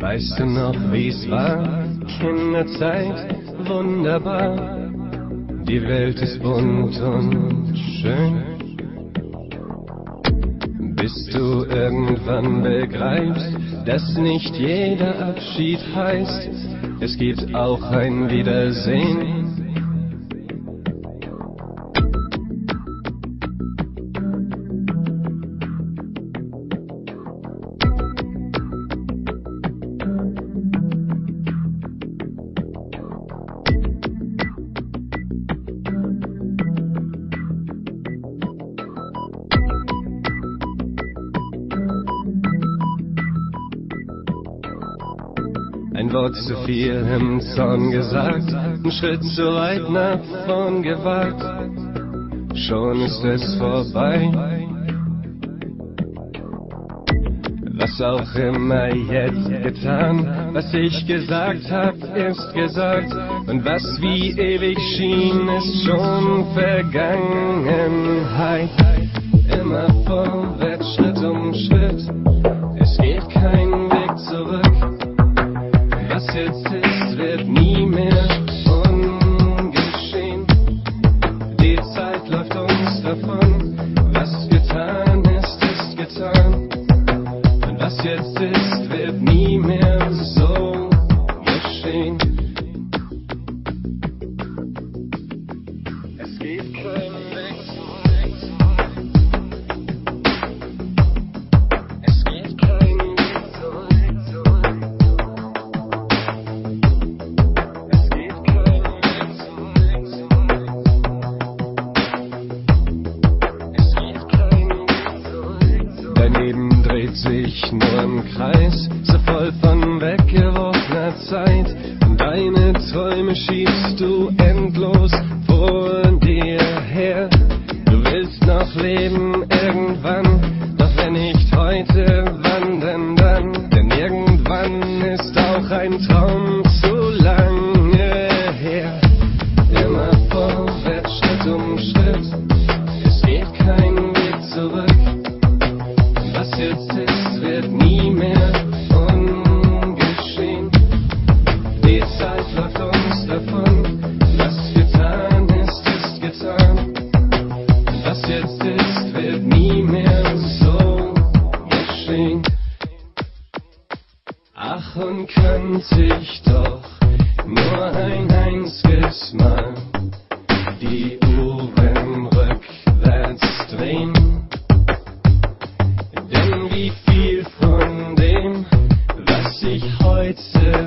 Weißt du noch, wie's war? Kinderzeit, wunderbar. Die Welt ist bunt und schön. Bis du irgendwann begreifst, dass nicht jeder Abschied heißt, es gibt auch ein Wiedersehen. Ein Wort zu viel im Zorn gesagt, ein Schritt zu weit nach vorn gewagt, schon ist es vorbei. Was auch immer jetzt getan, was ich gesagt hab, ist gesagt, und was wie ewig schien, ist schon Vergangenheit. Immer vorwärts, Schritt um Schritt, es geht kein Weg zurück. Was jetzt ist, wird nie mehr ungeschehen. Die Zeit läuft uns davon. Was getan ist, ist getan. Und was jetzt ist, wird nie mehr so geschehen. Es geht kein Weg zurück. Es geht kein Weg zurück. Daneben dreht sich nur im Kreis, so voll von weggeworfener Zeit. Und deine Träume schiebst du endlos vor dir her. Du willst noch leben irgendwann, doch wenn nicht heute, wann denn dann? Denn irgendwann ist auch ein Traum zu lange her. Immer vorwärts, Schritt um Schritt, es geht kein Weg zurück. Was jetzt ist, wird nie mehr ungeschehen. Die Zeit läuft uns davon. Was getan ist, ist getan. Was jetzt ist, wird nie mehr so geschehen. Ach, und könnte ich doch nur ein einziges Mal die Uhren rückwärts drehen. Denn wie viel von dem, was ich heute